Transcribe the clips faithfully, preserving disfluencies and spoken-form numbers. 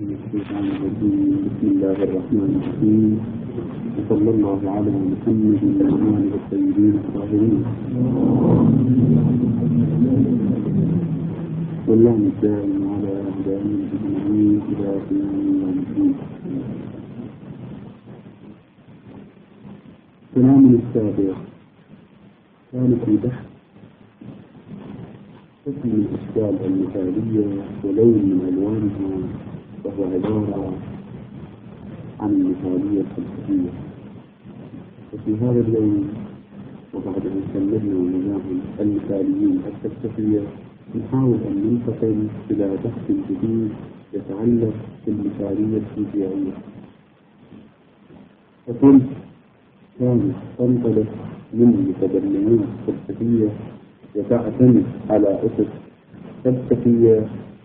بسم الله الرحمن الرحيم، وصلى الله على محمد وآله الطيبين الطاهرين، واللهم الدائم على أعدائهم أجمعين إلى قيام الدين. كلامنا السابق كان في بحث قسم من الأشكال المثالية ولون من ألوانها، وهو عبارة عن المثالية الفلسفية. وفي هذا اليوم وبعد أن كملنا ونظام المثاليين الفلسفية نحاول أن ننتقل إلى بحث جديد يتعلق بالمثالية الفيزيائية. فقلت كانت تنطلق من متبنيات فلسفية وتعتمد على أسس فلسفية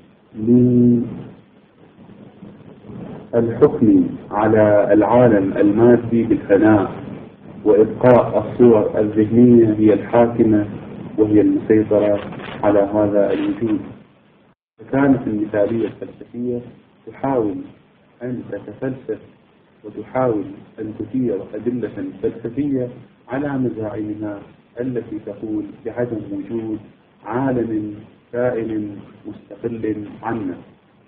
للحكم على العالم المادي بالفناء وإبقاء الصور الذهنية هي الحاكمة وهي المسيطرة على هذا الوجود. فكانت المثالية الفلسفية تحاول أن تتفلسف وتحاول أن تثير أدلة فلسفية على مزاعمها التي تقول بعدم وجود عالم كائن مستقل عنا.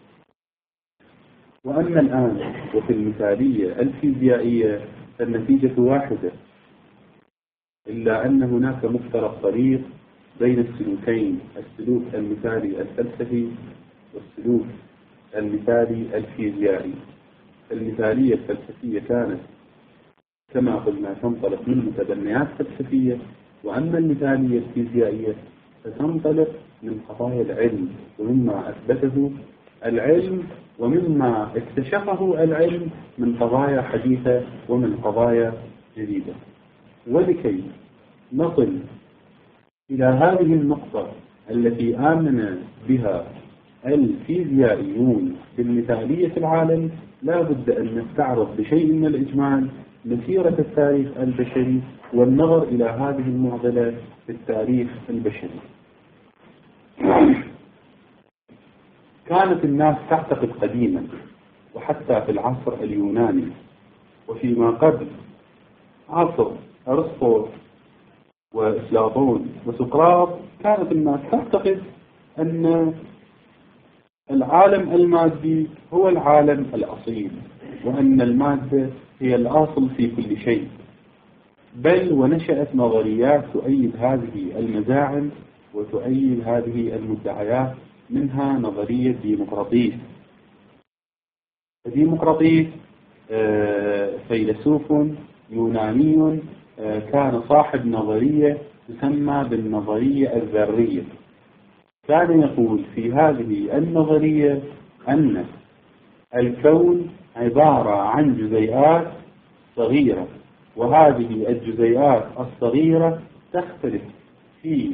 وأما الآن وفي المثالية الفيزيائية فالنتيجة واحدة، إلا أن هناك مفترق طريق بين السلوكين، السلوك المثالي الفلسفي والسلوك المثالي الفيزيائي. المثالية الفلسفية كانت كما قلنا تنطلق من متبنيات فلسفية، وأما المثالية الفيزيائية فتنطلق من قضايا العلم ومما أثبته العلم ومما اكتشفه العلم من قضايا حديثة ومن قضايا جديدة. ولكي نصل إلى هذه النقطة التي آمن بها الفيزيائيون بالمثالية العالم لا بد أن نستعرض بشيء من الإجمال مسيرة التاريخ البشري والنظر إلى هذه المعضلة في التاريخ البشري. كانت الناس تعتقد قديما وحتى في العصر اليوناني وفيما قبل عصر أرسطو وأفلاطون وسقراط، كانت الناس تعتقد أن العالم المادي هو العالم الأصيل، وأن المادة هي الأصل في كل شيء. بل ونشأت نظريات تؤيد هذه المزاعم وتؤيد هذه المدعيات، منها نظرية ديمقراطيس. ديمقراطيس فيلسوف يوناني كان صاحب نظرية تسمى بالنظرية الذرية. كان يقول في هذه النظرية أن الكون عبارة عن جزيئات صغيرة، وهذه الجزيئات الصغيرة تختلف في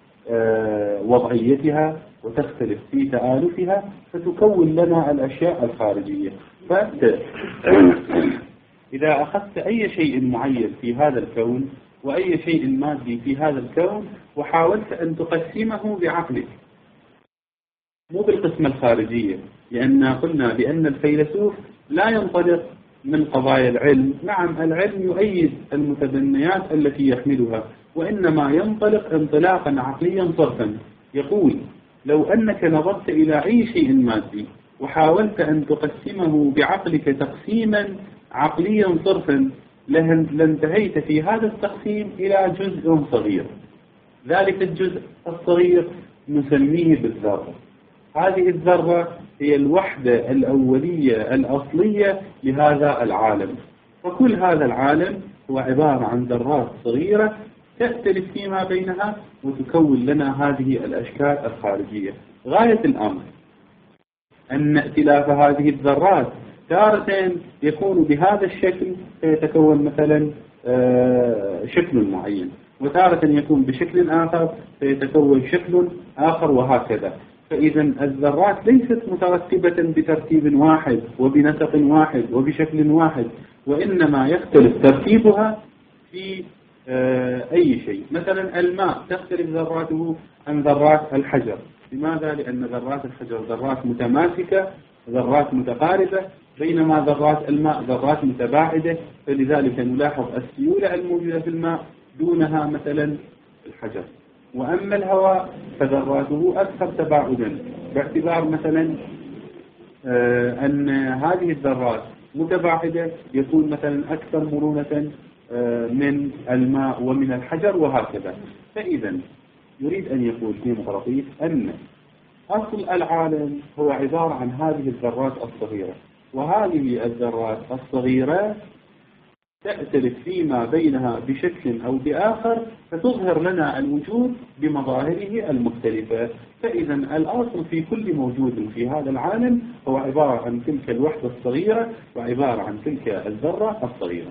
وضعيتها وتختلف في تآلفها فتكون لنا الأشياء الخارجية. فأنت إذا أخذت أي شيء معين في هذا الكون وأي شيء مادي في هذا الكون وحاولت أن تقسمه بعقلك، مو بالقسمة الخارجية، لأن قلنا بأن الفيلسوف لا ينطلق من قضايا العلم. نعم العلم يؤيد المتبنيات التي يحملها، وإنما ينطلق انطلاقا عقليا صرفا. يقول لو أنك نظرت إلى أي شيء مادي وحاولت أن تقسمه بعقلك تقسيما عقليا صرفا لانتهيت في هذا التقسيم إلى جزء صغير. ذلك الجزء الصغير نسميه بالذرة. هذه الذرة هي الوحدة الأولية الأصلية لهذا العالم. فكل هذا العالم هو عبارة عن ذرات صغيرة تختلف فيما بينها وتكون لنا هذه الأشكال الخارجية. غاية الأمر أن ائتلاف هذه الذرات تارة يكون بهذا الشكل فيتكون مثلا شكل معين، وتارة يكون بشكل آخر فيتكون شكل آخر، وهكذا. فإذا الذرات ليست مترتبة بترتيب واحد وبنسق واحد وبشكل واحد، وإنما يختلف ترتيبها في أي شيء. مثلا الماء تختلف ذراته عن ذرات الحجر. لماذا؟ لأن ذرات الحجر ذرات متماسكة ذرات متقاربة، بينما ذرات الماء ذرات متباعدة، فلذلك نلاحظ السيولة الموجودة في الماء دونها مثلا الحجر. وأما الهواء فذراته أكثر تباعدا، باعتبار مثلا آه أن هذه الذرات متباعدة يكون مثلا أكثر مرونة آه من الماء ومن الحجر وهكذا. فإذا يريد أن يقول ديمقراطيس أن أصل العالم هو عبارة عن هذه الذرات الصغيرة، وهذه الذرات الصغيرة تأتلف فيما بينها بشكل أو بآخر فتظهر لنا الوجود بمظاهره المختلفة. فإذا الأصل في كل موجود في هذا العالم هو عبارة عن تلك الوحدة الصغيرة وعبارة عن تلك الذرة الصغيرة.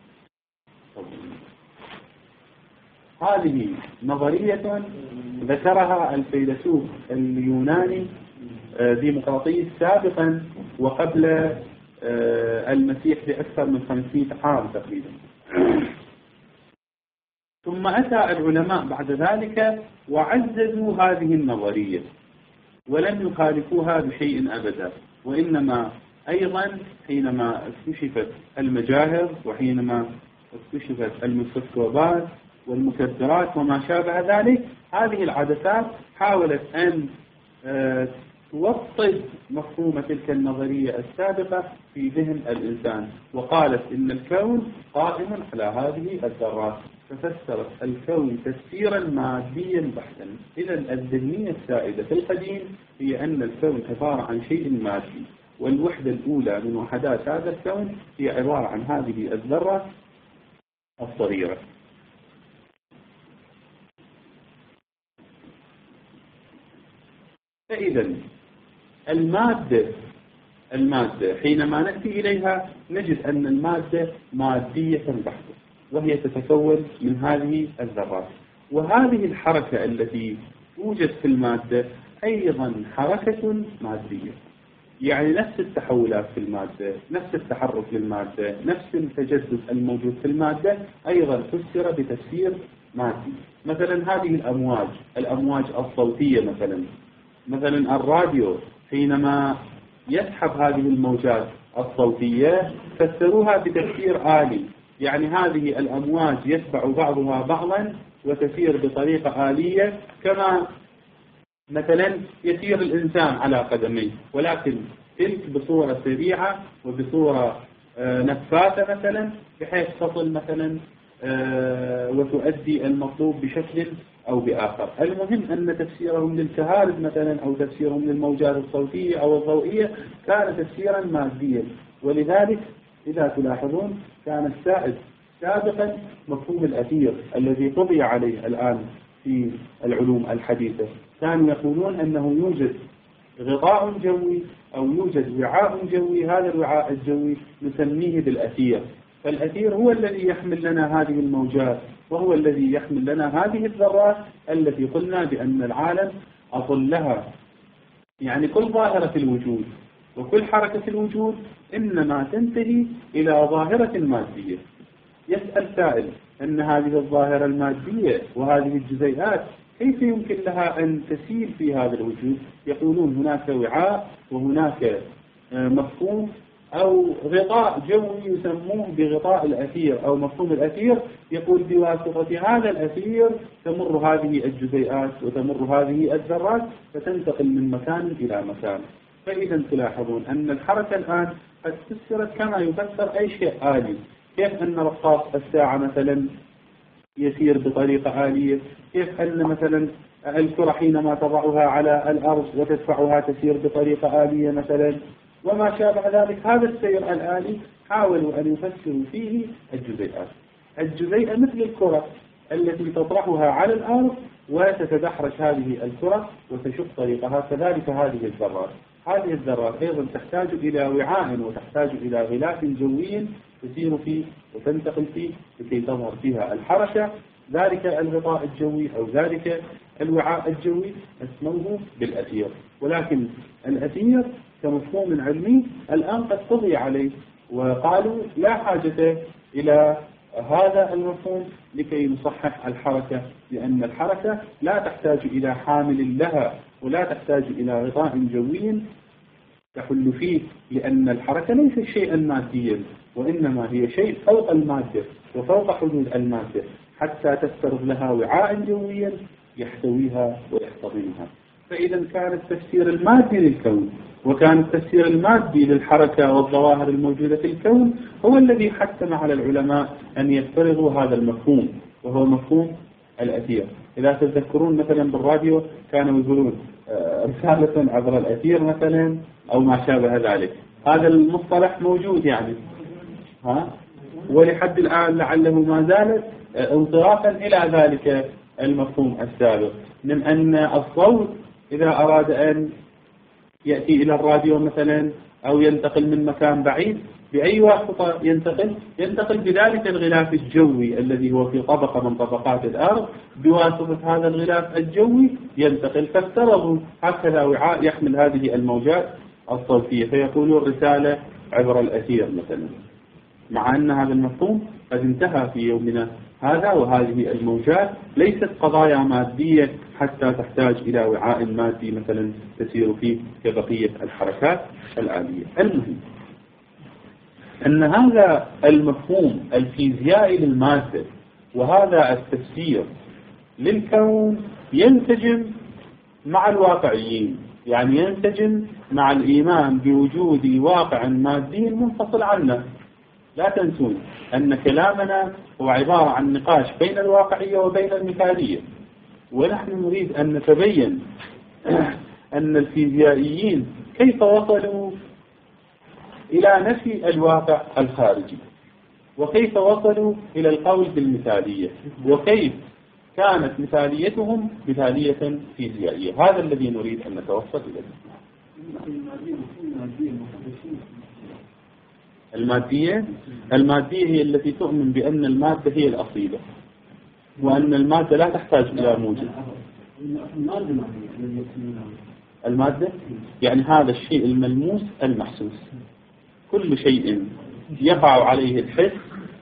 هذه نظرية ذكرها الفيلسوف اليوناني ديمقراطيس سابقا وقبل المسيح بأكثر من خمسمائة عام تقريبا. ثم أتى العلماء بعد ذلك وعززوا هذه النظرية ولم يخالفوها بشيء أبدا، وإنما أيضا حينما اكتشفت المجاهر وحينما اكتشفت الميكروسكوبات والمكبرات وما شابه ذلك، هذه العدسات حاولت أن توطد مفهوم تلك النظرية السابقة في ذهن الإنسان، وقالت إن الكون قائم على هذه الذرات، ففسرت الكون تفسيرا ماديا بحتا. إذا الذهنية السائدة في القديم هي أن الكون عبارة عن شيء مادي، والوحدة الأولى من وحدات هذا الكون هي عبارة عن هذه الذرة الصغيرة. فإذا المادة المادة حينما نأتي إليها نجد أن المادة مادية بحتة، وهي تتكون من هذه الذرات، وهذه الحركة التي توجد في المادة أيضا حركة مادية، يعني نفس التحولات في المادة، نفس التحرك للمادة، نفس التجدد الموجود في المادة أيضا فسر بتفسير مادي. مثلا هذه الأمواج الأمواج الصوتية، مثلا مثلا الراديو حينما يسحب هذه الموجات الصوتية فسروها بتفسير آلي، يعني هذه الأمواج يتبع بعضها بعضا وتسير بطريقة آلية، كما مثلا يسير الإنسان على قدميه، ولكن تلك بصورة سريعة وبصورة نفاثة مثلا، بحيث تصل مثلا وتؤدي المطلوب بشكل أو بآخر. المهم أن تفسيرهم للكهارب مثلا أو تفسيرهم للموجات الصوتية أو الضوئية كان تفسيرا ماديا. ولذلك إذا تلاحظون كان السائد سابقا مفهوم الأثير الذي طبع عليه الآن في العلوم الحديثة. كانوا يقولون أنه يوجد غطاء جوي أو يوجد وعاء جوي، هذا الوعاء الجوي نسميه بالأثير، فالأثير هو الذي يحمل لنا هذه الموجات، وهو الذي يحمل لنا هذه الذرات التي قلنا بأن العالم أصل لها. يعني كل ظاهرة الوجود وكل حركة الوجود إنما تنتهي إلى ظاهرة مادية. يسأل سائل أن هذه الظاهرة المادية وهذه الجزيئات كيف يمكن لها أن تسير في هذا الوجود؟ يقولون هناك وعاء وهناك مفهوم أو غطاء جوي يسموه بغطاء الأثير أو مفهوم الأثير، يقول بواسطة هذا الأثير تمر هذه الجزيئات وتمر هذه الذرات فتنتقل من مكان إلى مكان. فإذا تلاحظون أن الحركة الآن قد فسرت كما يفسر أي شيء آلي، كيف أن رقاص الساعة مثلا يسير بطريقة آلية، كيف أن مثلا الكرة حينما تضعها على الأرض وتدفعها تسير بطريقة آلية مثلا، وما شابه ذلك. هذا السير الآلي حاولوا أن يفسروا فيه الجزيئات. الجزيئة مثل الكرة التي تطرحها على الأرض وتتدحرج هذه الكرة وتشق طريقها، كذلك هذه الذرات. هذه الذرات أيضا تحتاج إلى وعاء وتحتاج إلى غلاف جوي تسير فيه وتنتقل فيه لكي تظهر فيها الحركة. ذلك الغطاء الجوي أو ذلك الوعاء الجوي اسموه بالأثير. ولكن الأثير كمفهوم علمي الآن قد قضي عليه، وقالوا لا حاجة إلى هذا المفهوم لكي نصحح الحركة، لأن الحركة لا تحتاج إلى حامل لها ولا تحتاج إلى غطاء جوي تحل فيه، لأن الحركة ليست شيئا ماديا، وإنما هي شيء فوق المادة وفوق حدود المادة، حتى تفترض لها وعاء جويا يحتويها ويحتضنها. فإذا كان التفسير المادي للكون وكان التفسير المادي للحركة والظواهر الموجودة في الكون هو الذي حتم على العلماء أن يفترضوا هذا المفهوم، وهو مفهوم الأثير. إذا تتذكرون مثلا بالراديو كانوا يقولون رسالة عبر الأثير مثلا أو ما شابه ذلك، هذا المصطلح موجود يعني ها، ولحد الآن لعله ما زالت انصرافا إلى ذلك المفهوم السابق، من أن الصوت إذا أراد أن يأتي إلى الراديو مثلا أو ينتقل من مكان بعيد بأي واسطة ينتقل ينتقل بذلك الغلاف الجوي الذي هو في طبقة من طبقات الأرض، بواسطة هذا الغلاف الجوي ينتقل. فافترضوا هكذا وعاء يحمل هذه الموجات الصوتية، فيقولون رسالة عبر الأثير مثلا، مع أن هذا المفهوم قد انتهى في يومنا هذا، وهذه الموجات ليست قضايا مادية حتى تحتاج إلى وعاء مادي مثلا تسير فيه كبقية الحركات العادية. المهم أن هذا المفهوم الفيزيائي للمادة وهذا التفسير للكون ينسجم مع الواقعيين، يعني ينسجم مع الإيمان بوجود واقع مادي منفصل عنه. لا تنسون أن كلامنا هو عبارة عن نقاش بين الواقعية وبين المثالية، ونحن نريد أن نتبين أن الفيزيائيين كيف وصلوا إلى نفي الواقع الخارجي، وكيف وصلوا إلى القول بالمثالية، وكيف كانت مثاليتهم مثالية فيزيائية. هذا الذي نريد أن نتوصل إليه. المادية المادية هي التي تؤمن بأن المادة هي الأصيلة، وأن المادة لا تحتاج إلى موجب. المادة يعني هذا الشيء الملموس المحسوس، كل شيء يقع عليه الحس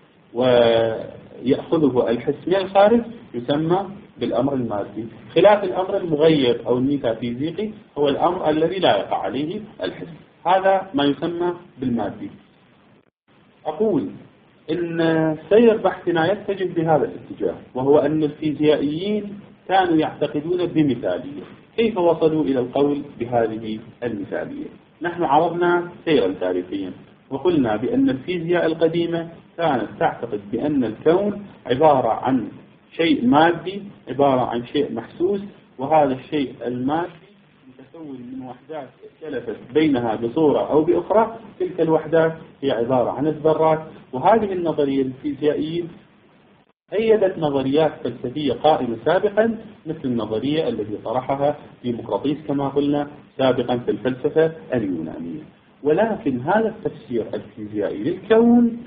ويأخذه الحس من الخارج يسمى بالأمر المادي، خلاف الأمر المغير أو الميتافيزيقي هو الأمر الذي لا يقع عليه الحس، هذا ما يسمى بالمادي. أقول إن سير بحثنا يتجه بهذا الاتجاه، وهو أن الفيزيائيين كانوا يعتقدون بمثالية. كيف وصلوا إلى القول بهذه المثالية؟ نحن عرضنا سيرا تاريخيا وقلنا بأن الفيزياء القديمة كانت تعتقد بأن الكون عبارة عن شيء مادي، عبارة عن شيء محسوس، وهذا الشيء المادي متكون من وحدات اختلفت بينها بصورة أو بأخرى، تلك الوحدات هي عبارة عن الذرات. وهذه النظرية الفيزيائيين أيدت نظريات فلسفية قائمة سابقا، مثل النظرية التي طرحها ديمقراطيس كما قلنا سابقا في الفلسفة اليونانية. ولكن هذا التفسير الفيزيائي للكون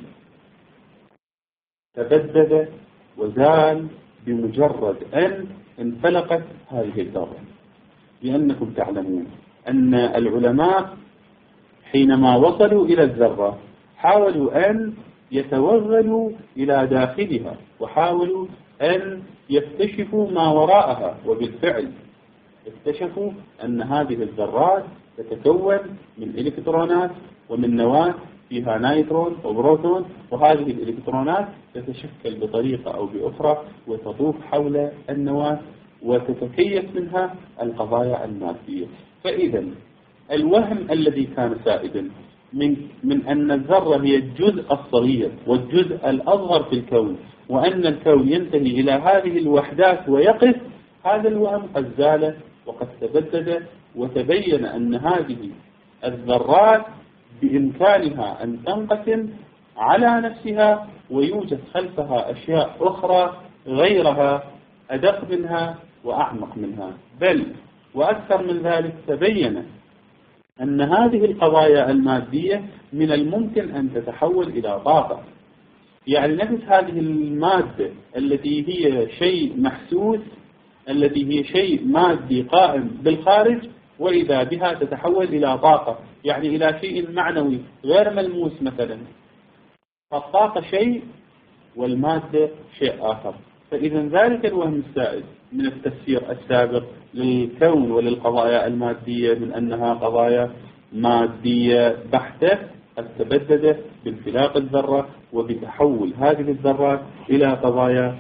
تبدد وزال بمجرد أن انفلقت هذه الذرة، لأنكم تعلمون أن العلماء حينما وصلوا إلى الذرة حاولوا أن يتوغلوا إلى داخلها وحاولوا أن يكتشفوا ما وراءها، وبالفعل اكتشفوا أن هذه الذرات تتكون من إلكترونات ومن نواة فيها نيترون وبروتون، وهذه الإلكترونات تتشكل بطريقة أو بأخرى وتطوف حول النواة وتتكيف منها القضايا المادية. فإذا الوهم الذي كان سائدا من من أن الذرة هي الجزء الصغير والجزء الأصغر في الكون، وأن الكون ينتهي إلى هذه الوحدات ويقف، هذا الوهم قد زال وقد تبدد، وتبين أن هذه الذرات بإمكانها أن تنقسم على نفسها ويوجد خلفها أشياء أخرى غيرها أدق منها وأعمق منها، بل وأكثر من ذلك تبين أن هذه القضايا المادية من الممكن أن تتحول إلى طاقة. يعني نفس هذه المادة التي هي شيء محسوس، التي هي شيء مادي قائم بالخارج، وإذا بها تتحول إلى طاقة، يعني إلى شيء معنوي غير ملموس مثلا. فالطاقة شيء والمادة شيء آخر. فإذا ذلك الوهم السائد من التفسير السابق للكون وللقضايا المادية من أنها قضايا مادية بحتة قد تبددت بانفلاق الذرة وبتحول هذه الذرات إلى قضايا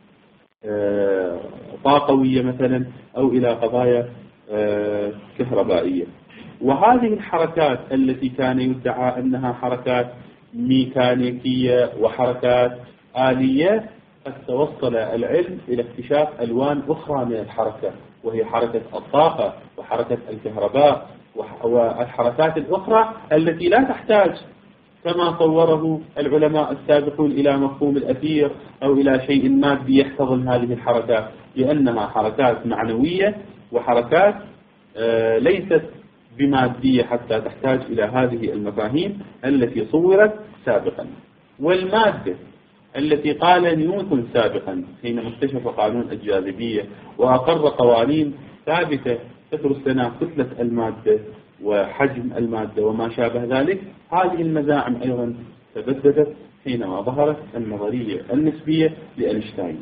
طاقوية مثلا أو إلى قضايا كهربائية. وهذه الحركات التي كان يدعى أنها حركات ميكانيكية وحركات آلية قد توصل العلم إلى اكتشاف ألوان أخرى من الحركة، وهي حركة الطاقة وحركة الكهرباء والحركات الأخرى التي لا تحتاج كما صوره العلماء السابقون إلى مفهوم الأثير أو إلى شيء مادي يحتضن هذه الحركات، لأنها حركات معنوية وحركات ليست بمادية حتى تحتاج إلى هذه المفاهيم التي صورت سابقا. والمادة التي قال نيوتن سابقا حينما اكتشف قانون الجاذبية وأقر قوانين ثابتة تدرس لنا كتلة المادة وحجم المادة وما شابه ذلك، هذه المزاعم أيضا تبددت حينما ظهرت النظرية النسبية لأينشتاين.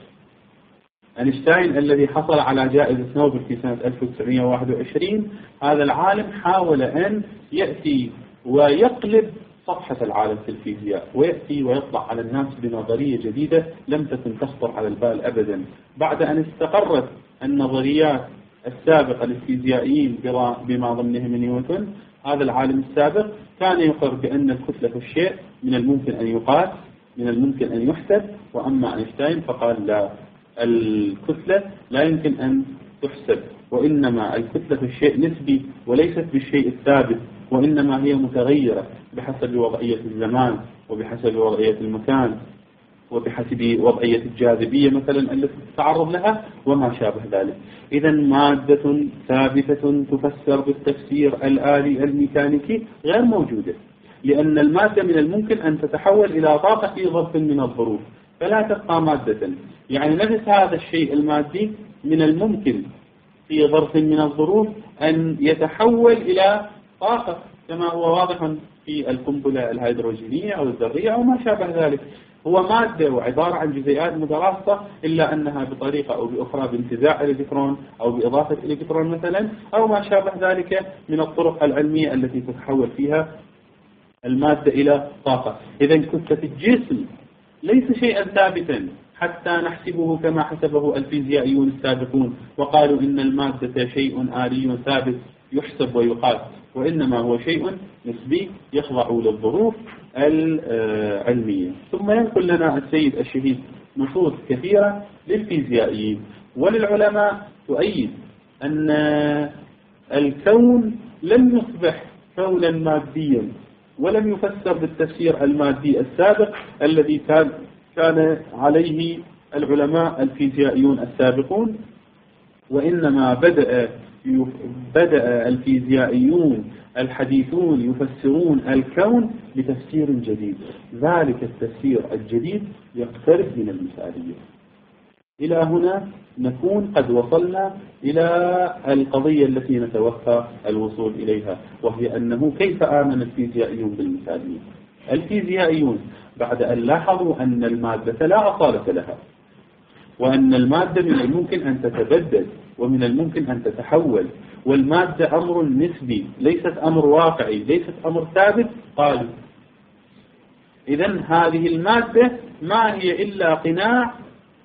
أينشتاين الذي حصل على جائزة نوبل في سنة ألف وتسعمئة وواحد وعشرين، هذا العالم حاول أن يأتي ويقلب صفحة العالم في الفيزياء ويأتي ويطلع على الناس بنظرية جديدة لم تكن تخطر على البال أبدا. بعد أن استقرت النظريات السابقة للفيزيائيين بما ضمنهم نيوتن، هذا العالم السابق كان يقر بأن الكتلة في الشيء من الممكن أن يقاس، من الممكن أن يحسب، وأما أينشتاين فقال لا، الكتلة لا يمكن أن تحسب، وإنما الكتلة في الشيء نسبي وليست بالشيء الثابت، وإنما هي متغيرة بحسب وضعية الزمان وبحسب وضعية المكان وبحسب وضعية الجاذبية مثلا التي تتعرض لها وما شابه ذلك. إذا مادة ثابتة تفسر بالتفسير الآلي الميكانيكي غير موجودة، لأن المادة من الممكن أن تتحول إلى طاقة في ظرف من الظروف فلا تبقى مادة. يعني نفس هذا الشيء المادي من الممكن في ظرف من الظروف أن يتحول إلى طاقة كما هو واضح في القنبلة الهيدروجينية أو الذرية أو ما شابه ذلك. هو مادة وعبارة عن جزيئات مترابطة، إلا أنها بطريقة أو بأخرى بانتزاع إلكترون أو بإضافة إلكترون مثلا أو ما شابه ذلك من الطرق العلمية التي تتحول فيها المادة إلى طاقة. إذا كتلة الجسم ليس شيئا ثابتا حتى نحسبه كما حسبه الفيزيائيون السابقون وقالوا إن المادة شيء آلي ثابت يحسب ويقاس، وإنما هو شيء نسبي يخضع للظروف العلمية. ثم ينقل لنا السيد الشهيد نصوص كثيرة للفيزيائيين وللعلماء تؤيد أن الكون لم يصبح كونا ماديا ولم يفسر بالتفسير المادي السابق الذي كان كان عليه العلماء الفيزيائيون السابقون، وإنما بدأ بدأ الفيزيائيون الحديثون يفسرون الكون بتفسير جديد. ذلك التفسير الجديد يقترب من المثالية. إلى هنا نكون قد وصلنا إلى القضية التي نتوقع الوصول إليها، وهي أنه كيف آمن الفيزيائيون بالمثالية. الفيزيائيون بعد أن لاحظوا أن المادة لا أصالة لها، وأن المادة من الممكن أن تتبدل ومن الممكن أن تتحول، والمادة أمر نسبي ليست أمر واقعي ليست أمر ثابت، قالوا إذن هذه المادة ما هي إلا قناع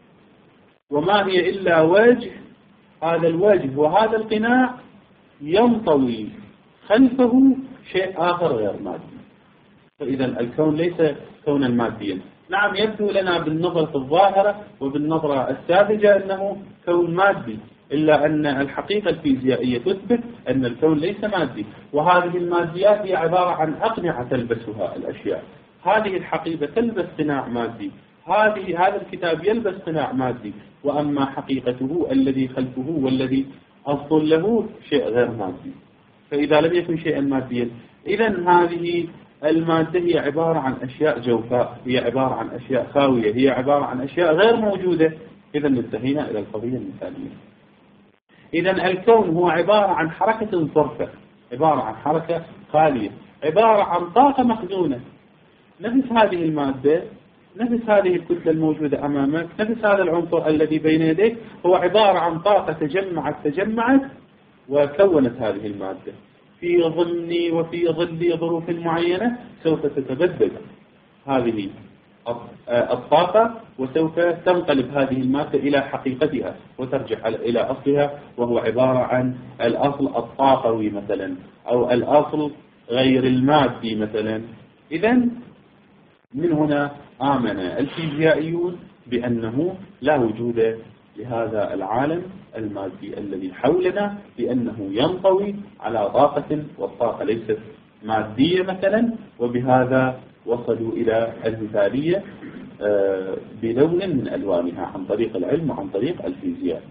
وما هي إلا وجه، هذا الوجه وهذا القناع ينطوي خلفه شيء آخر غير مادي. فإذا الكون ليس كونا ماديا. نعم يبدو لنا بالنظرة الظاهرة وبالنظرة الساذجة أنه كون مادي، إلا أن الحقيقة الفيزيائية تثبت أن الكون ليس مادي، وهذه الماديات هي عبارة عن أقنعة تلبسها الأشياء. هذه الحقيبة تلبس قناع مادي، هذه هذا الكتاب يلبس قناع مادي، وأما حقيقته الذي خلفه والذي أصل له شيء غير مادي. فإذا لم يكن شيئا ماديا إذن هذه المادة هي عبارة عن أشياء جوفاء، هي عبارة عن أشياء خاوية، هي عبارة عن أشياء غير موجودة. إذن انتهينا إلى القضية المثالية. إذن الكون هو عبارة عن حركة ظرفة، عبارة عن حركة خالية، عبارة عن طاقة مخزونة. نفس هذه المادة، نفس هذه الكتلة الموجودة أمامك، نفس هذا العنصر الذي بين يديك هو عبارة عن طاقة تجمعت تجمعت وكونت هذه المادة. في ضمن وفي ظل ظروف معينة سوف تتبدل هذه الطاقة، وسوف تنقلب هذه المادة إلى حقيقتها وترجع إلى أصلها، وهو عبارة عن الأصل الطاقوي مثلا أو الأصل غير المادي مثلا. إذن من هنا آمن الفيزيائيون بأنه لا وجود لهذا العالم المادي الذي حولنا، لأنه ينطوي على طاقة، والطاقة ليست مادية مثلا، وبهذا وصلوا إلى المثالية بلون من ألوانها عن طريق العلم وعن طريق الفيزياء.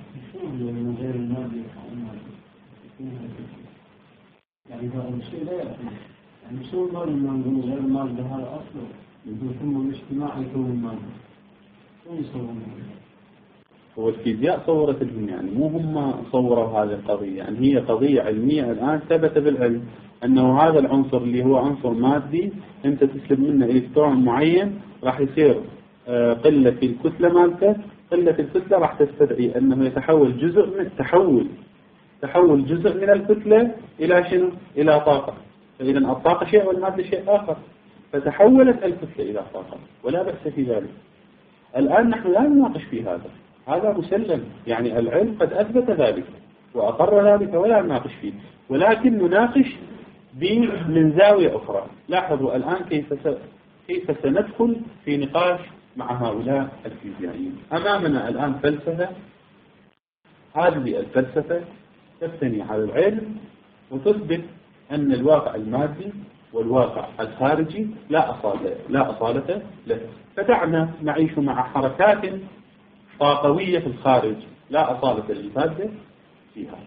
يعني هذا الشيء لا يأتي، يعني شو نقول من غير المادة هذا أصله ثم الاجتماع يكون المادة، شو يصورون؟ هو الفيزياء صورت الدنيا، يعني مو هم صوروا هذه القضية، يعني هي قضية علمية الآن ثبت بالعلم أنه هذا العنصر اللي هو عنصر مادي أنت تسلب منه إلكترون معين راح يصير قلة في الكتلة مالته، قلة الكتلة راح تستدعي أنه يتحول جزء من تحول تحول جزء من الكتلة إلى شنو؟ إلى طاقة. فإذا الطاقة شيء والمادة شيء آخر، فتحولت الكتلة إلى طاقة ولا بأس في ذلك. الآن نحن لا نناقش في هذا، هذا مسلم، يعني العلم قد أثبت ذلك وأقر ذلك ولا نناقش فيه، ولكن نناقش من زاوية أخرى. لاحظوا الآن كيف كيف سندخل في نقاش مع هؤلاء الفيزيائيين. أمامنا الآن فلسفة، هذه الفلسفة تبتني على العلم وتثبت أن الواقع المادي والواقع الخارجي لا أصالة لا أصالة له، فدعنا نعيش مع حركات طاقوية في الخارج لا أصالة للمادة فيها.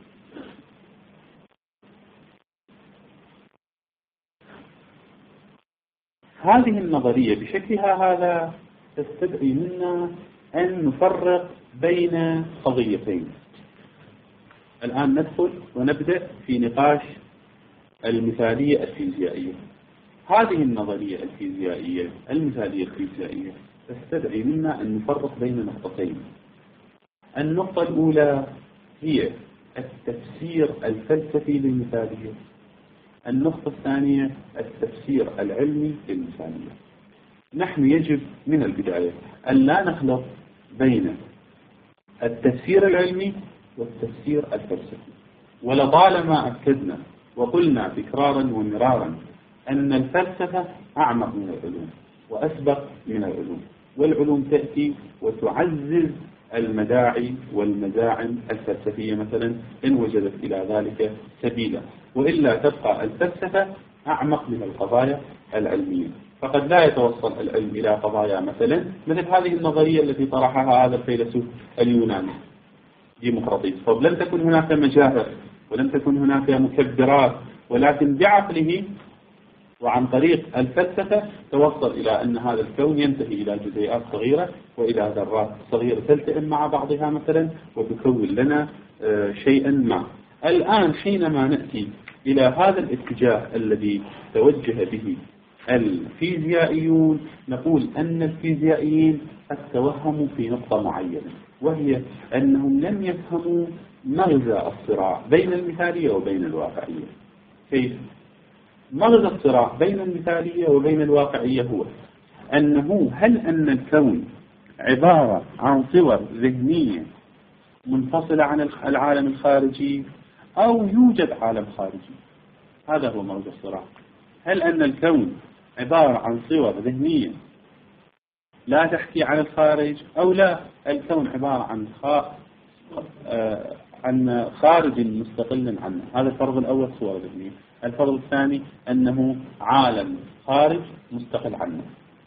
هذه النظرية بشكلها هذا تستدعي منا أن نفرق بين قضيتين. الآن ندخل ونبدأ في نقاش المثالية الفيزيائية. هذه النظرية الفيزيائية المثالية الفيزيائية تستدعي منا أن نفرق بين نقطتين. النقطة الأولى هي التفسير الفلسفي للمثالية، النقطة الثانية التفسير العلمي للمثالية. نحن يجب من البداية أن لا نخلط بين التفسير العلمي والتفسير الفلسفي، ولطالما أكدنا وقلنا تكرارا ومرارا أن الفلسفة أعمق من العلوم وأسبق من العلوم، والعلوم تأتي وتعزز المداعي والمزاعم الفلسفية مثلا إن وجدت إلى ذلك سبيلا، وإلا تبقى الفلسفة أعمق من القضايا العلمية. فقد لا يتوصل العلم إلى قضايا مثلا مثل هذه النظرية التي طرحها هذا الفيلسوف اليوناني ديمقراطيس، فلم تكن هناك مجاهر ولم تكن هناك مكبرات، ولكن بعقله وعن طريق الفلسفة توصل إلى أن هذا الكون ينتهي إلى جزيئات صغيرة وإلى ذرات صغيرة تلتئم مع بعضها مثلا وتكون لنا شيئا ما. الآن حينما نأتي إلى هذا الاتجاه الذي توجه به الفيزيائيون نقول أن الفيزيائيين قد توهموا في نقطة معينة، وهي أنهم لم يفهموا مغزى الصراع بين المثالية وبين الواقعية. كيف؟ مغزى الصراع بين المثالية وبين الواقعية هو أنه هل أن الكون عبارة عن صور ذهنية منفصلة عن العالم الخارجي أو يوجد عالم خارجي؟ هذا هو مغزى الصراع. هل أن الكون عبارة عن صور ذهنية لا تحكي عن الخارج، أو لا الكون عبارة عن خا... آه... عن خارج مستقل عنه؟ هذا الفرض الأول، صور ذهنية. الفرض الثاني أنه عالم خارج مستقل عنه،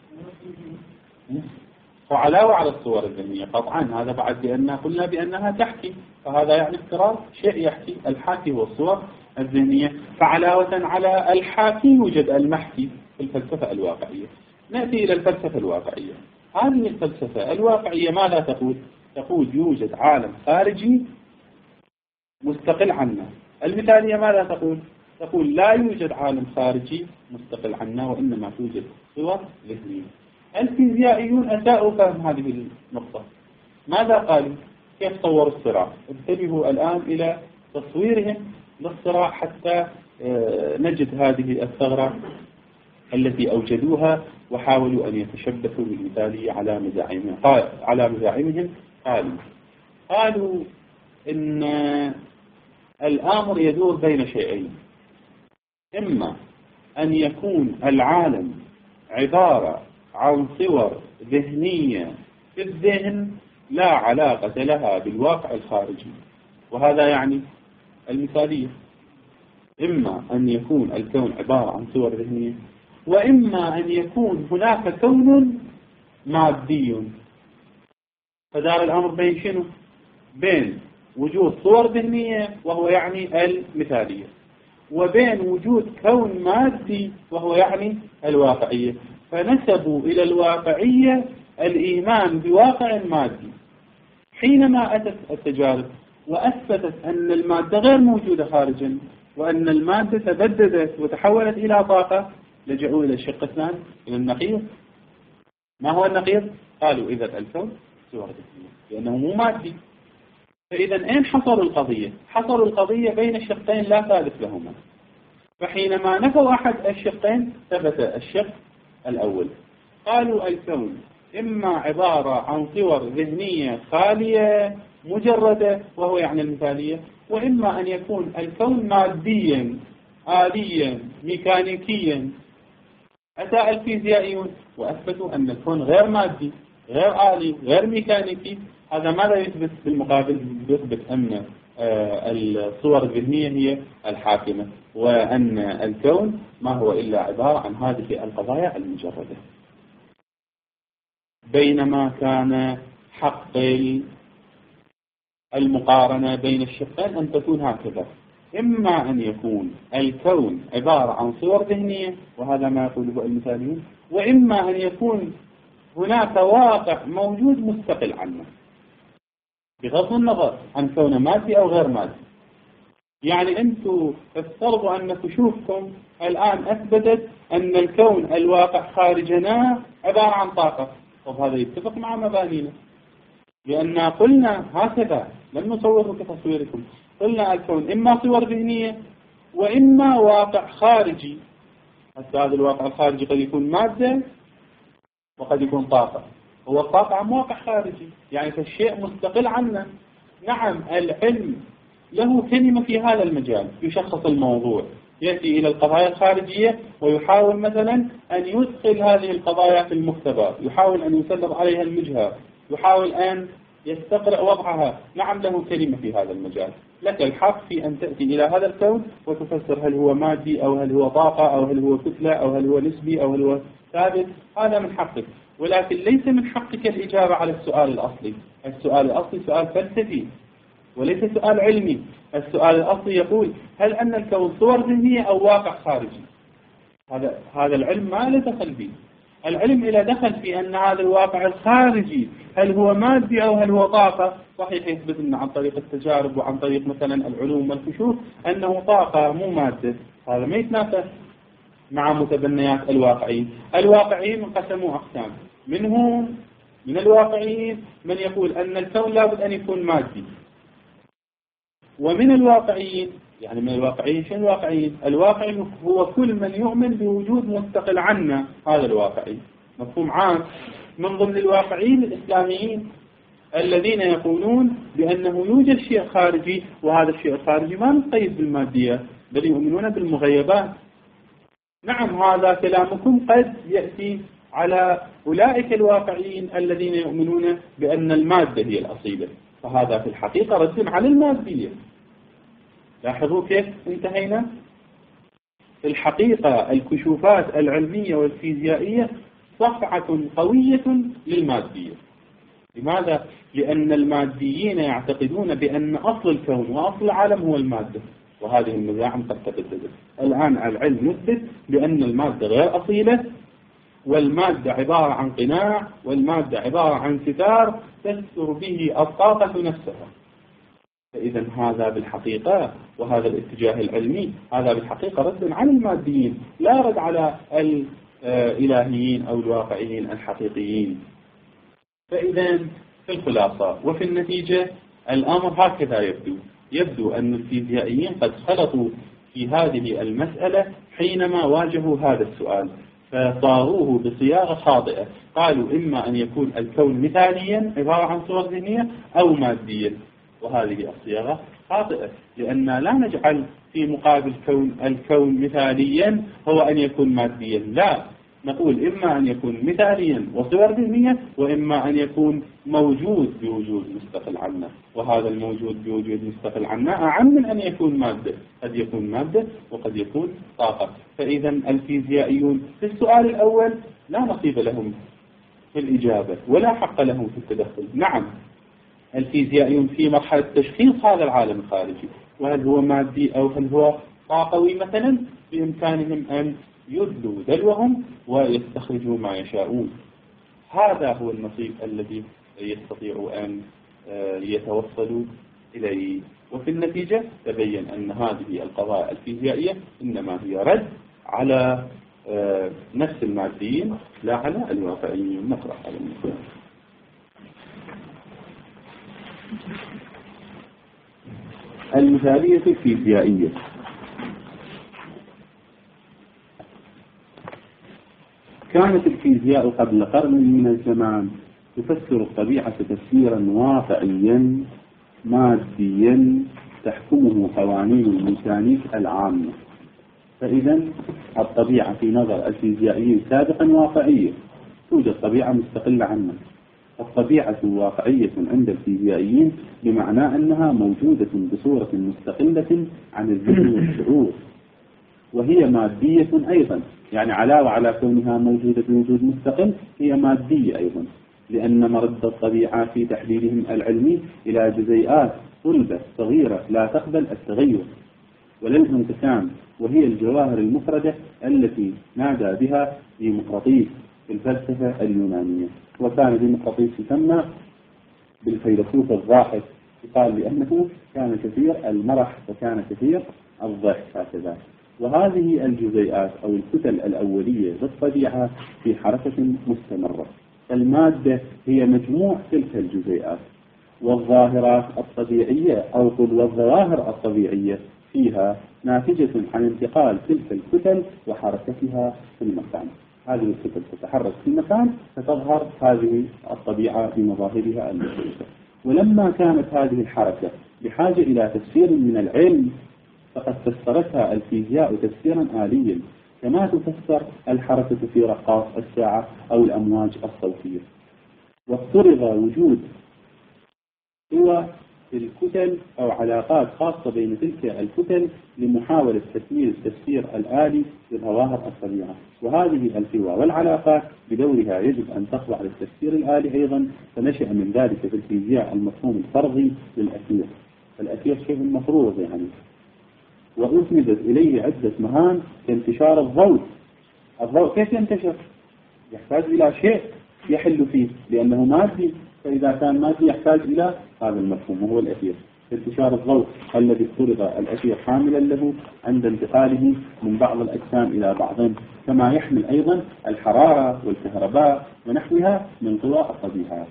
وعلاوة على الصور الذهنية قطعا. هذا بعد بأن قلنا بأنها تحكي، فهذا يعني افتراض شيء يحكي. الحاكي هو الصور الذهنية، فعلاوة على الحاكي يوجد المحكي في الفلسفة الواقعية. نأتي إلى الفلسفة الواقعية. هذه الفلسفة الواقعية ماذا تقول؟ تقول يوجد عالم خارجي مستقل عنا. المثالية ماذا تقول؟ تقول لا يوجد عالم خارجي مستقل عنا، وإنما توجد صور ذهنية. الفيزيائيون أساءوا فهم هذه النقطة. ماذا قالوا؟ كيف صوروا الصراع؟ انتبهوا الآن إلى تصويرهم للصراع حتى نجد هذه الثغرة التي أوجدوها وحاولوا أن يتشبثوا بالمثالية على مزاعمهم. قال على مزاعمهم قالوا قالوا إن الأمر يدور بين شيئين: إما أن يكون العالم عبارة عن صور ذهنية في الذهن لا علاقة لها بالواقع الخارجي، وهذا يعني المثالية. إما أن يكون الكون عبارة عن صور ذهنية، وإما أن يكون هناك كون مادي. فدار الأمر بين شنو؟ بين وجود صور ذهنية وهو يعني المثالية، وبين وجود كون مادي وهو يعني الواقعية. فنسبوا إلى الواقعية الإيمان بواقع مادي. حينما أتت التجارب وأثبتت أن المادة غير موجودة خارجا، وأن المادة تبددت وتحولت إلى طاقة، لجأوا إلى الشق الثاني، إلى النقيض. ما هو النقيض؟ قالوا إذا الكون صور ذهنية لأنه مو مادي. فإذا أين حصروا القضية؟ حصروا القضية بين الشقين لا ثالث لهما. فحينما نفوا أحد الشقين ثبت الشق الأول. قالوا الكون إما عبارة عن صور ذهنية خالية مجردة وهو يعني المثالية، وإما أن يكون الكون ماديا آليا ميكانيكيا. أتى الفيزيائيون وأثبتوا أن الكون غير مادي غير آلي غير ميكانيكي. هذا ماذا يثبت بالمقابل؟ يثبت أن الصور الذهنية هي الحاكمة، وأن الكون ما هو إلا عبارة عن هذه القضايا المجردة. بينما كان حق المقارنة بين الشقين أن تكون هكذا: إما أن يكون الكون عبارة عن صور ذهنية، وهذا ما يقوله المثاليون، وإما أن يكون هناك واقع موجود مستقل عنه بغض النظر عن كونه مادي أو غير مادي. يعني أنتم افترضوا أن كشوفكم الآن أثبتت أن الكون الواقع خارجنا عبارة عن طاقة، طب هذا يتفق مع مبانينا، لأن قلنا هكذا لم نصوره كتصويركم. قلنا الكون إما صور ذهنية وإما واقع خارجي. حتى هذا الواقع الخارجي قد يكون مادة وقد يكون طاقة. هو الطاقة عن واقع خارجي، يعني كالشيء مستقل عنا. نعم العلم له كلمة في هذا المجال، يشخص الموضوع، يأتي إلى القضايا الخارجية ويحاول مثلا أن يدخل هذه القضايا في المختبر، يحاول أن يسلط عليها المجهر، يحاول أن يستقرأ وضعها. نعم له كلمة في هذا المجال. لك الحق في أن تأتي إلى هذا الكون وتفسر هل هو مادي أو هل هو طاقة أو هل هو كتلة أو هل هو نسبي أو هل هو ثابت. هذا من حقك، ولكن ليس من حقك الإجابة على السؤال الأصلي. السؤال الأصلي سؤال فلسفي وليس سؤال علمي. السؤال الأصلي يقول: هل أن الكون صور ذهنية أو واقع خارجي؟ هذا هذا العلم ما له دخل به. العلم إذا دخل في أن هذا الواقع الخارجي هل هو مادي أو هل هو طاقة، صحيح يثبت لنا عن طريق التجارب وعن طريق مثلا العلوم والكشوف أنه طاقة مو مادة. هذا ما يتنافى مع متبنيات الواقعيين. الواقعيين انقسموا أقسام، منهم من الواقعيين من يقول أن الكون لابد أن يكون مادي، ومن الواقعيين يعني من الواقعيين شنو الواقعيين؟ الواقعي هو كل من يؤمن بوجود مستقل عنا، هذا الواقعي. مفهوم عام. من ضمن الواقعيين الإسلاميين الذين يقولون بأنه يوجد شيء خارجي، وهذا الشيء الخارجي ما مقيد بالمادية بل يؤمنون بالمغيبات. نعم هذا كلامكم قد يأتي على أولئك الواقعيين الذين يؤمنون بأن المادة هي الأصيلة، فهذا في الحقيقة رد على المادية. لاحظوا كيف انتهينا؟ في الحقيقة الكشوفات العلمية والفيزيائية صفعة قوية للمادية. لماذا؟ لأن الماديين يعتقدون بأن أصل الكون وأصل العالم هو المادة، وهذه المزاعم قد تبددت. الآن العلم يثبت بأن المادة غير أصيلة، والمادة عبارة عن قناع، والمادة عبارة عن ستار تستر به الطاقة نفسها. فإذا هذا بالحقيقة، وهذا الاتجاه العلمي هذا بالحقيقة رد على الماديين، لا رد على الإلهيين أو الواقعيين الحقيقيين. فإذا في الخلاصة وفي النتيجة الأمر هكذا يبدو. يبدو أن الفيزيائيين قد خلطوا في هذه المسألة حينما واجهوا هذا السؤال، فصاغوه بصياغة خاطئة، قالوا إما أن يكون الكون مثاليا عبارة عن صور ذهنية أو ماديا، وهذه الصياغة خاطئة، لأن لا نجعل في مقابل كون الكون مثاليا هو أن يكون ماديا، لا، نقول إما أن يكون مثاليا وصور ذهنية، وإما أن يكون موجود بوجود مستقل عنا، وهذا الموجود بوجود مستقل عنا أعم من أن يكون مادة، قد يكون مادة وقد يكون طاقة. فإذا الفيزيائيون في السؤال الأول لا نصيب لهم في الإجابة ولا حق لهم في التدخل. نعم، الفيزيائيون في مرحلة تشخيص هذا العالم الخارجي وهل هو مادي أو هل هو طاقوي مثلا، بإمكانهم أن يدلوا دلوهم ويستخرجوا ما يشاءون. هذا هو النصيب الذي يستطيعوا أن يتوصلوا إليه. وفي النتيجة تبين أن هذه القضايا الفيزيائية إنما هي رد على نفس الماديين لا على الواقعيين. نقرأ على المثال. المثالية الفيزيائية. كانت الفيزياء قبل قرن من الزمان تفسر الطبيعة تفسيرا واقعيا ماديا تحكمه قوانين الميكانيك العامة. فإذا الطبيعة في نظر الفيزيائيين سابقا واقعية، توجد طبيعة مستقلة عنها. الطبيعة واقعية عند الفيزيائيين بمعنى أنها موجودة بصورة مستقلة عن الذهن والشعور، وهي مادية أيضا، يعني علاوة على كونها موجودة بوجود مستقل هي مادية أيضا، لأن مرد الطبيعة في تحليلهم العلمي إلى جزيئات صلبة صغيرة لا تقبل التغير ولا الانقسام، وهي الجواهر المفردة التي نادى بها ديمقراطيس في الفلسفة اليونانية. وكان ديمقراطيس يسمى بالفيلسوف الضاحك، يقال لأنه كان كثير المرح وكان كثير الضحك هكذا. وهذه الجزيئات أو الكتل الأولية للطبيعة في حركة مستمرة. المادة هي مجموع تلك الجزيئات، والظاهرات الطبيعية أو والظواهر الطبيعية فيها ناتجة عن انتقال تلك الكتل وحركتها في المكان. هذه الكتل تتحرك في المكان فتظهر هذه الطبيعة بمظاهرها المختلفة. ولما كانت هذه الحركة بحاجة إلى تفسير من العلم فقد فسرتها الفيزياء تفسيرا آليا، كما تفسر الحركة في رقاص الساعة أو الأمواج الصوتية. وافترض وجود قوى في الكتل أو علاقات خاصة بين تلك الكتل لمحاولة تكميل التفسير الآلي لظواهر الطبيعة. وهذه القوى والعلاقات بدورها يجب أن تخضع للتفسير الآلي أيضا. فنشأ من ذلك في الفيزياء المفهوم الفرضي للأثير. الأثير شيء مفروض يعني، وأسندت إليه عدة مهام كانتشار الضوء. الضوء كيف ينتشر؟ يحتاج إلى شيء يحل فيه لأنه مادي، فإذا كان مادي يحتاج إلى هذا المفهوم وهو الأثير. انتشار الضوء الذي افترض الأثير حاملا له عند انتقاله من بعض الأجسام إلى بعض، كما يحمل أيضا الحرارة والكهرباء ونحوها من قوى الطبيعة.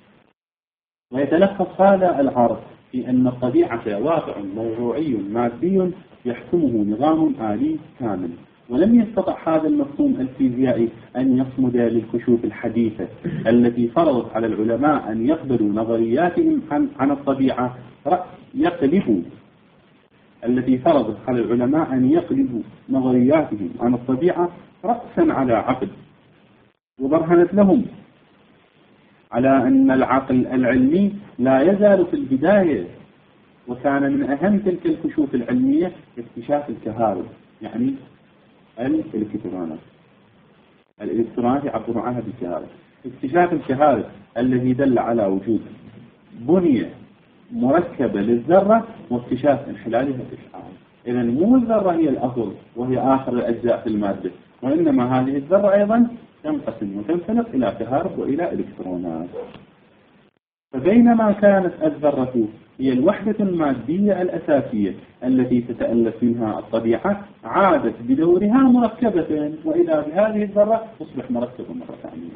ويتلخص هذا العرض في أن الطبيعة واقع موضوعي مادي يحكمه نظام آلي كامل. ولم يستطع هذا المفهوم الفيزيائي أن يصمد للكشوف الحديثة التي فرضت على العلماء أن يقبلوا نظرياتهم عن, عن الطبيعة يقلبوا التي فرضت على العلماء أن يقلبوا نظرياتهم عن الطبيعة رأسا على عقل، وبرهنت لهم على أن العقل العلمي لا يزال في البداية. وكان من أهم تلك الكشوف العلمية اكتشاف الكهارب، يعني الإلكترونات. الإلكترونات يعبرون عنها بالكهارب. اكتشاف الكهارب الذي دل على وجود بنية مركبة للذرة واكتشاف انحلالها الإشعاع. إذا مو الذرة هي الأصل وهي آخر الأجزاء في المادة، وإنما هذه الذرة أيضا تنقسم وتنفلق إلى كهارب وإلى إلكترونات. فبينما كانت الذرة هي الوحدة المادية الأساسية التي تتألف منها الطبيعة، عادت بدورها مركبة، وإذا بهذه الذرة تصبح مركبة مرة ثانية.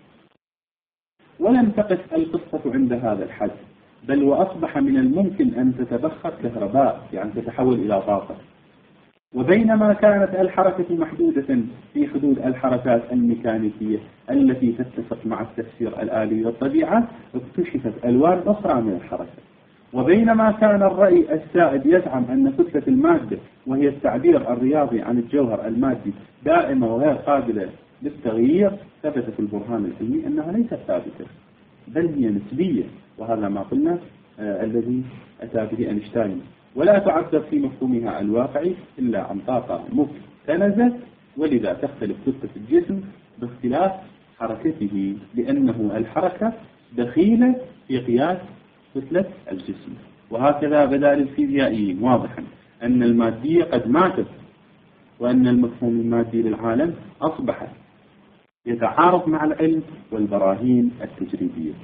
ولم تقف القصة عند هذا الحد، بل وأصبح من الممكن أن تتبخر كهرباء، يعني تتحول إلى طاقة. وبينما كانت الحركة محدودة في حدود الحركات الميكانيكية التي تتفق مع التفسير الآلي للطبيعة، اكتشفت ألوان أخرى من الحركة. وبينما كان الرأي السائد يزعم أن كتلة المادة وهي التعبير الرياضي عن الجوهر المادي دائمة وغير قابلة للتغيير، ثبت في البرهان العلمي أنها ليست ثابتة بل هي نسبية، وهذا ما قلنا آه الذي أتى به أينشتاين، ولا تعبر في مفهومها الواقعي إلا عن طاقة مكتنزة، ولذا تختلف كتلة الجسم باختلاف حركته، لأنه الحركة دخيلة في قياس كتلة الجسم. وهكذا بدا للفيزيائيين واضحا أن المادية قد ماتت، وأن المفهوم المادي للعالم أصبح يتعارض مع العلم والبراهين التجريبية.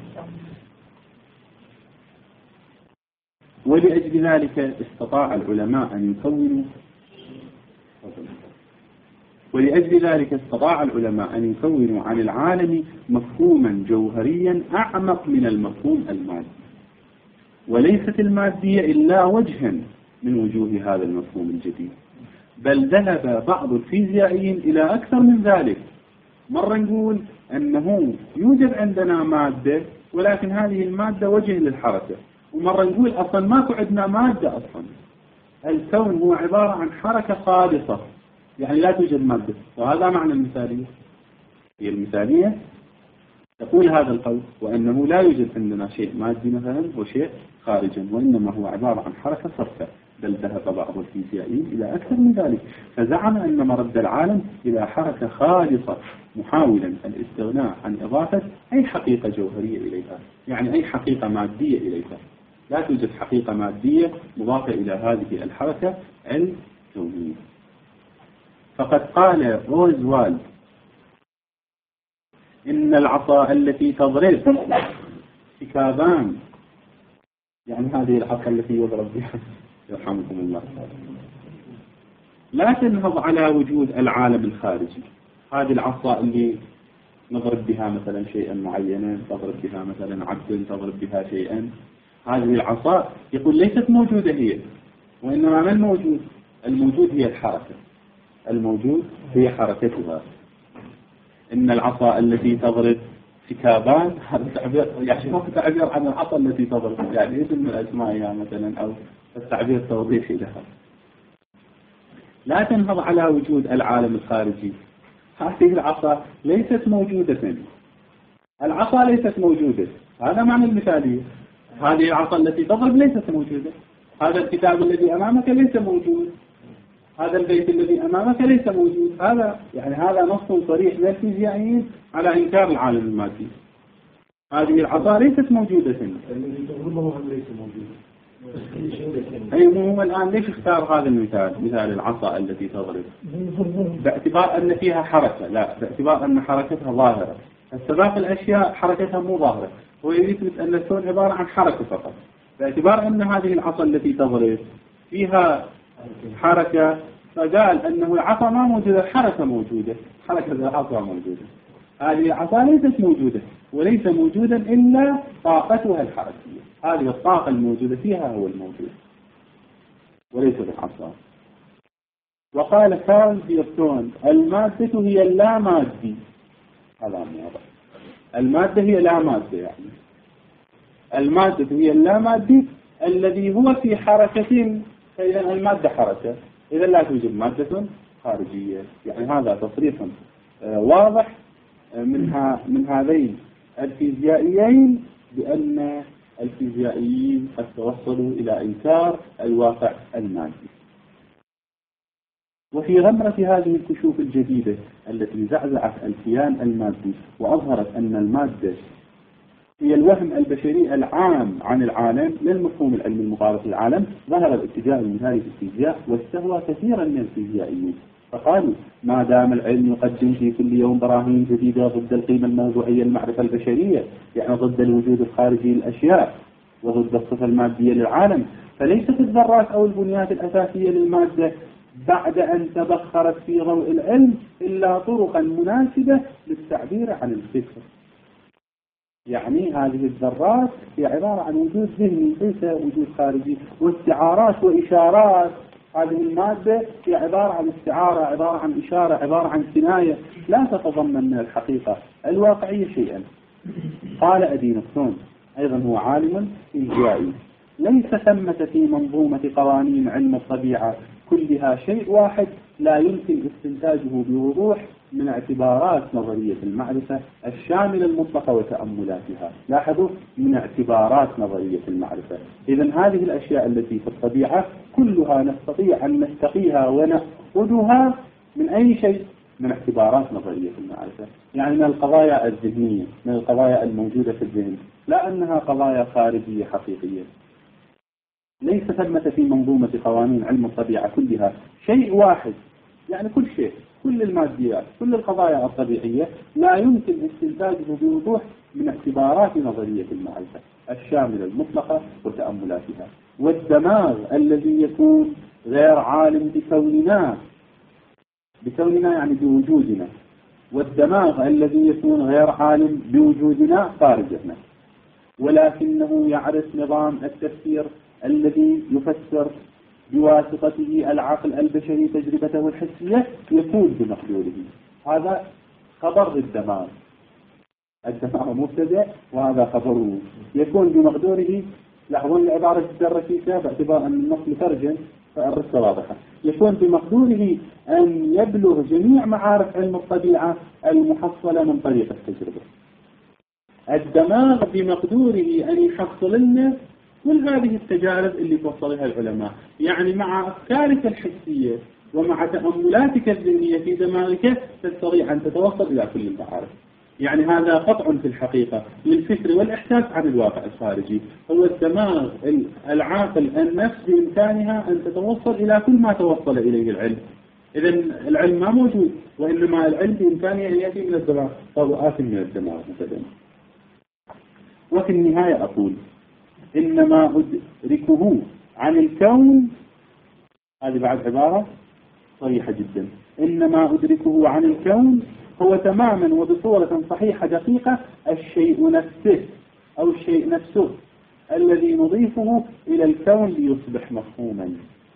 ولأجل ذلك استطاع العلماء أن يكونوا ولأجل ذلك استطاع العلماء أن يكونوا عن العالم مفهوما جوهريا أعمق من المفهوم المادي، وليست المادية إلا وجها من وجوه هذا المفهوم الجديد، بل ذهب بعض الفيزيائيين إلى أكثر من ذلك. مرة نقول أنه يوجد عندنا مادة ولكن هذه المادة وجه للحركة، ومرة نقول أصلا ماكو عندنا مادة أصلا، الكون هو عبارة عن حركة خالصة، يعني لا توجد مادة. وهذا معنى المثالية. هي المثالية تقول هذا القول، وأنه لا يوجد عندنا شيء مادي مثلا وشيء خارجا، وإنما هو عبارة عن حركة صرفة. بل ذهب بعض الفيزيائيين إلى أكثر من ذلك، فزعم أن مرد العالم إلى حركة خالصة، محاولا الاستغناء عن إضافة أي حقيقة جوهرية إليها، يعني أي حقيقة مادية إليها. لا توجد حقيقة مادية مضافة إلى هذه الحركة الكونية. فقد قال روزوالد إن العصا التي تضرب سكابان، يعني هذه العصا التي يضرب بها يرحمكم الله، لا تنهض على وجود العالم الخارجي. هذه العصا اللي نضرب بها مثلا شيئا معينا، تضرب بها مثلا عبدا، تضرب بها شيئا، هذه العصا يقول ليست موجودة هي، وإنما ما الموجود؟ الموجود هي الحركة، الموجود هي حركتها. إن العصا التي تضرب سكابان، هذا تعبير يعني ما تعبير عن العصا التي تضرب، يعني اسم من أسمائها مثلا، أو التعبير توضيحي لها. لا تنهض على وجود العالم الخارجي. هذه العصا ليست موجودة، العصا ليست موجودة، هذا معنى المثالية. هذه العصا التي تضرب ليست موجودة، هذا الكتاب الذي أمامك ليس موجود، هذا البيت الذي أمامك ليس موجود. هذا يعني هذا نص صريح للفيزيائيين على إنكار العالم المادي. هذه العصا ليست موجودة. الذي تضربه ليس موجود. أي هو الآن ليش اختار هذا المثال، مثال العصا التي تضرب؟ باعتبار أن فيها حركة، لا، باعتبار أن حركتها ظاهرة. السباق الأشياء حركتها مو ظاهرة، هو يثبت أن الكون عبارة عن حركة فقط. باعتبار أن هذه العصا التي تضرب فيها حركة، فقال أنه العصا ما موجودة، الحركة موجودة، حركة العصا موجودة. هذه العصا ليست موجودة، وليس موجودا إلا طاقتها الحركية. هذه الطاقة الموجودة فيها هو الموجود، وليس العصا. وقال كارل بيرتون المادة هي اللا مادي. هذا واضح، المادة هي لا مادة، يعني المادة هي اللا مادي الذي هو في حركة، فإذا المادة حركة، إذا لا توجد مادة خارجية. يعني هذا تصريح واضح منها من هذين الفيزيائيين بأن الفيزيائيين قد توصلوا إلى إنكار الواقع المادي. وفي غمرة هذه الكشوف الجديدة التي زعزعت الكيان المادي وأظهرت أن المادة هي الوهم البشري العام عن العالم للمفهوم العلمي المقارب للعالم، ظهر الاتجاه المثالي في الفيزياء واستهوى كثيرا من الفيزيائيين، فقالوا ما دام العلم يقدم في كل يوم براهين جديدة ضد القيمة الموضوعية المعرفة البشرية، يعني ضد الوجود الخارجي للأشياء وضد الصفة المادية للعالم، فليست الذرات أو البنيات الأساسية للمادة بعد أن تبخرت في ضوء العلم إلا طرقا مناسبة للتعبير عن الفكر. يعني هذه الذرات هي عبارة عن وجود ذهني ليس وجود خارجي، واستعارات وإشارات هذه المادة هي عبارة عن استعارة، عبارة عن إشارة، عبارة عن كناية، لا تتضمن من الحقيقة الواقعية شيئا. قال أدينوسون أيضا هو عالم فيزيائي: ليس ثمة في منظومة قوانين علم الطبيعة كلها شيء واحد لا يمكن استنتاجه بوضوح من اعتبارات نظرية المعرفة الشاملة المطلقة وتأملاتها. لاحظوا، من اعتبارات نظرية المعرفة. إذن هذه الأشياء التي في الطبيعة كلها نستطيع أن نستقيها ونأخذها من أي شيء؟ من اعتبارات نظرية المعرفة، يعني من القضايا الذهنية، من القضايا الموجودة في الذهن، لا أنها قضايا خارجية حقيقية. ليس ثمة في منظومة قوانين علم الطبيعة كلها شيء واحد، يعني كل شيء، كل الماديات، كل القضايا الطبيعية لا يمكن استنتاجه بوضوح من اعتبارات نظرية المعرفة الشاملة المطلقة وتأملاتها. والدماغ الذي يكون غير عالم بكوننا، بكوننا يعني بوجودنا، والدماغ الذي يكون غير عالم بوجودنا خارجنا، ولكنه يعرف نظام التفسير الذي يفسر بواسطته العقل البشري تجربته الحسية، يكون بمقدوره. هذا خبر الدماغ، الدماغ مبتدأ وهذا خبره، يكون بمقدوره. لاحظون العبارة جدا ركيكة باعتبار أن النص مترجم فالرسالة واضحة. يكون بمقدوره أن يبلغ جميع معارف علم الطبيعة المحصلة من طريق التجربة. الدماغ بمقدوره أن يحصل لنا كل هذه التجارب اللي توصلها العلماء، يعني مع أفكارك الحسية ومع تأملاتك الذهنية في دماغك تستطيع أن تتوصل إلى كل المعارف. يعني هذا قطع في الحقيقة للفكر والإحساس عن الواقع الخارجي. هو الدماغ العاقل النفس بإمكانها أن تتوصل إلى كل ما توصل إليه العلم. إذن العلم ما موجود، وإنما العلم بإمكانه أن يأتي من الدماغ، فهو آت من الدماغ مثلا. وفي النهاية أقول إنما أدركه عن الكون، هذه بعد عبارة صريحة جدا، إنما أدركه عن الكون هو تماما وبصورة صحيحة دقيقة الشيء نفسه أو الشيء نفسه الذي نضيفه إلى الكون ليصبح مفهوما.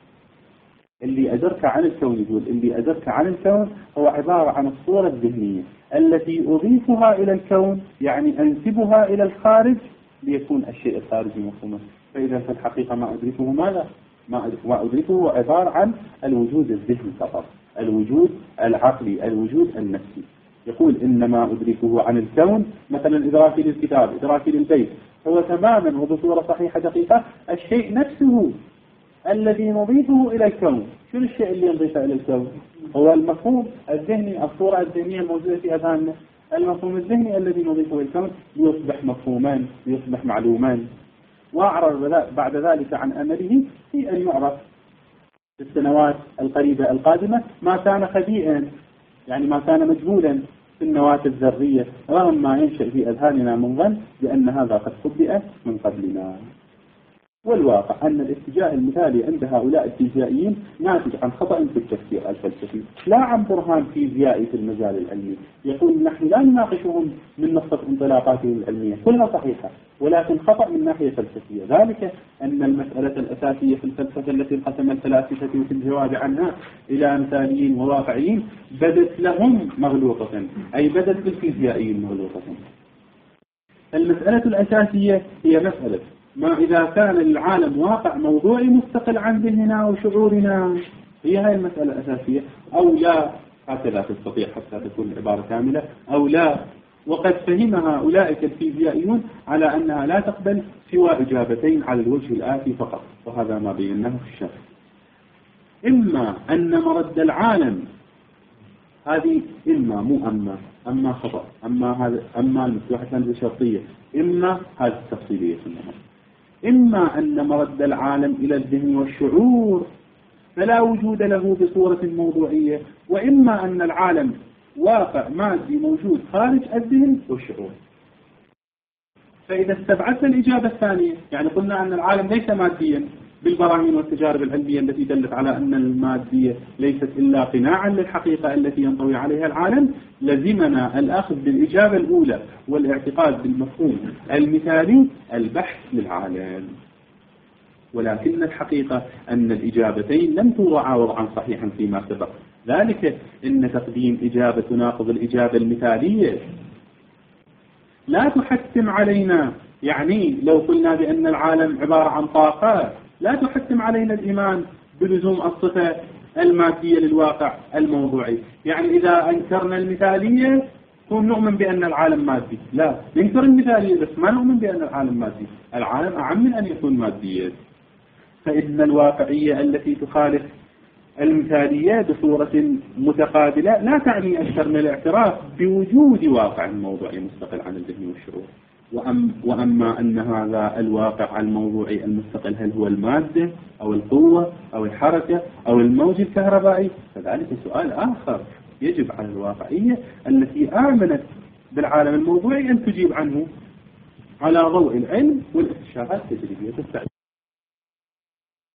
اللي أدرك عن الكون، يقول اللي أدرك عن الكون هو عبارة عن الصورة الذهنية التي أضيفها إلى الكون، يعني أنسبها إلى الخارج ليكون الشيء الخارجي مفهوما. فإذا في الحقيقة ما أدركه ماذا؟ ما أدركه عبارة عن الوجود الذهني فقط، الوجود العقلي، الوجود النفسي. يقول إنما أدركه عن الكون، مثلا إدراكي للكتاب، إدراكي للبيت، هو تماما وبصورة صحيحة دقيقة الشيء نفسه الذي نضيفه إلى الكون. شو الشيء اللي نضيفه إلى الكون؟ هو المفهوم الذهني، الصورة الذهنية الموجودة في أذهاننا، المفهوم الذهني الذي نضيفه إلى الكون ليصبح مفهوما، ليصبح معلوما. وأعرض بعد ذلك عن أمله في أن يعرف في السنوات القريبة القادمة ما كان خبيئا، يعني ما كان مجهولا في النواة الذرية، رغم ما ينشأ في أذهاننا من ظن بأن هذا قد خبئ من قبلنا. والواقع أن الاتجاه المثالي عند هؤلاء الفيزيائيين ناتج عن خطأ في التفكير الفلسفي، لا عن برهان فيزيائي في المجال العلمي. يقول نحن لا نناقشهم من نقطة انطلاقاتهم العلمية، كلها صحيحة، ولكن خطأ من ناحية فلسفية. ذلك أن المسألة الأساسية في الفلسفة التي انقسم الفلاسفة في الجواب عنها إلى مثاليين وواقعيين بدت لهم مغلوطة، أي بدت للفيزيائيين مغلوطة. المسألة الأساسية هي مسألة ما إذا كان العالم واقع موضوعي مستقل عن ذهننا وشعورنا، هي هاي المسألة الأساسية، أو لا، هكذا تستطيع حتى تكون العبارة كاملة، أو لا. وقد فهمها أولئك الفيزيائيون على أنها لا تقبل سوى إجابتين على الوجه الآتي فقط، وهذا ما بيناه في الشرح. إما أن مرد العالم، هذه إما مو أما أما خطأ، أما هذا أما المفتوحة كانت شرطية، إما هذه التفصيلية في النهاية. إما أن مرد العالم إلى الذهن والشعور فلا وجود له بصورة موضوعية، وإما أن العالم واقع مادي موجود خارج الذهن والشعور. فإذا استبعدت الإجابة الثانية، يعني قلنا أن العالم ليس ماديا بالبراهين والتجارب العلمية التي دلت على أن المادية ليست إلا قناعا للحقيقة التي ينطوي عليها العالم، لزمنا الأخذ بالإجابة الأولى والاعتقاد بالمفهوم المثالي البحث للعالم. ولكن الحقيقة أن الإجابتين لم توضعا وضعا صحيحا فيما سبق، ذلك إن تقديم إجابة تناقض الإجابة المثالية لا تحتم علينا، يعني لو قلنا بأن العالم عبارة عن طاقة لا تحتم علينا الإيمان بلزوم الصفة المادية للواقع الموضوعي. يعني إذا أنكرنا المثالية نكون نؤمن بأن العالم مادي، لا ننكر المثالية بس ما نؤمن بأن العالم مادي، العالم أعم من أن يكون ماديا. فإن الواقعية التي تخالف المثالية بصورة متقابلة لا تعني أكثر من الاعتراف بوجود واقع موضوعي مستقل عن الذهن والشعور. وأم وأما أن هذا الواقع الموضوعي المستقل هل هو المادة أو القوة أو الحركة أو الموج الكهربائي، فذلك سؤال آخر يجب على الواقعية التي آمنت بالعالم الموضوعي أن تجيب عنه على ضوء العلم والاكتشافات التجريبية.